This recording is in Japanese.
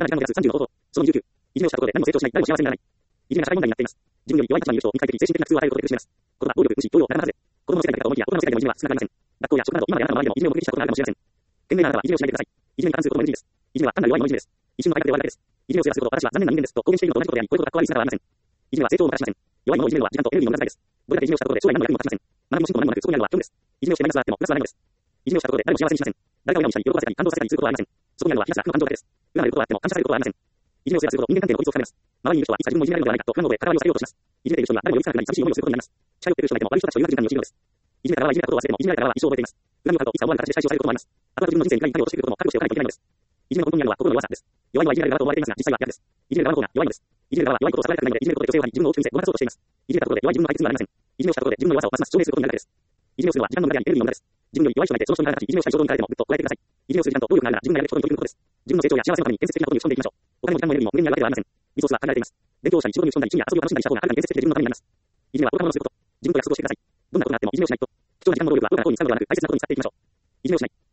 時間の目安35方法。その29。いじめをしたことで何も成長しない、誰も幸せにならない。いじめが社会問題になっています。自分より弱い立場にいる人を二回的、精神的な苦痛を与えることで苦しめます。言葉、暴力、無視、強要、ならなはずで。子供の世界だけかと思いきや、大人の世界でもいじめは少なくありません。学校や職場など、今まであなたの周りでもいじめを目撃したことがあるかもしれません。賢明なあなたはいじめをしないでください。いじめに加担することも NG です。いじめは単なる弱い者いじめです。一瞬の間で終わるだけです。いじめを制圧すること、私は残念な人間ですと公言しているのと同じことであり、こういうことが変わり姿はありません。いじめは成長をもたらしません。弱い者をいじめるのは時間とエネルギーの無駄遣いです。どれだけいじめをしたことで将来何の役にも立ちません。学びも進歩も何もなくそこにあるのは虚無です。いじめをしてマイナスがあってもプラスはないのです。いじめをしたことで誰も幸せにしません。誰かを病にしたり、喜ばせたり、感動させたりすることはありません。そこにあるのはひたすら負の感情だけです。恨まれることはあっても感謝されることはありません。いじめを制圧すると人間関係の孤立を深めます。周りにいる人はいつか自分もいじめられるのではないかと不安ので関わりを避けようとします。いじめている人には誰も寄りつかなくなり寂しい思いをすることになります。近寄っている人だけでも悪い人たちという感じに陥るのです。いじめた側はいじめたことを忘れても、いじめられた側は一生覚えています。恨みを買うといつか思わぬ形で解消されることもあります。あとは自分の人生にいかに落ちてくることも覚悟しておかないといけないのです。いじめの根本にあるのは心の弱さです。弱いのはいじめられる側と思われていますが、実際は逆です。いじめる側の方が弱いのです。いじめる側は弱いことを逆らいたくないので、いじめることで女性を張り、自分の大きく見せ、ごまかそうとしています。いじめたことで弱い自分の解決にはなりません。いじめをしたことで自分の弱さをますます証明することになるだけです。いじめをするのは時間の無駄であり、エネルギーの無駄です。自分より弱い人がいて、その人にならなくいじめをしたい衝動に駆られても、ぐっとこらえてください。いじめをする時間と暴力があるなら、自分がやるべきことに取り組むことです。自分の成長や幸せのために建設的なことに打ち込んでいきましょう。お金も時間もエネルギーも無限にあるわけではありません。リソースは限られています。勉強したり仕事に打ち込んだり趣味や遊びを楽しんだりした方がはるかに建設的で自分のためになります。いじめは愚か者のすること。自分と約束をしてください。どんなことがあってもいじめをしないと。貴重な時間も労力は愚かなことに使うのではなく大切なことに使っていきましょう。いじめをしない。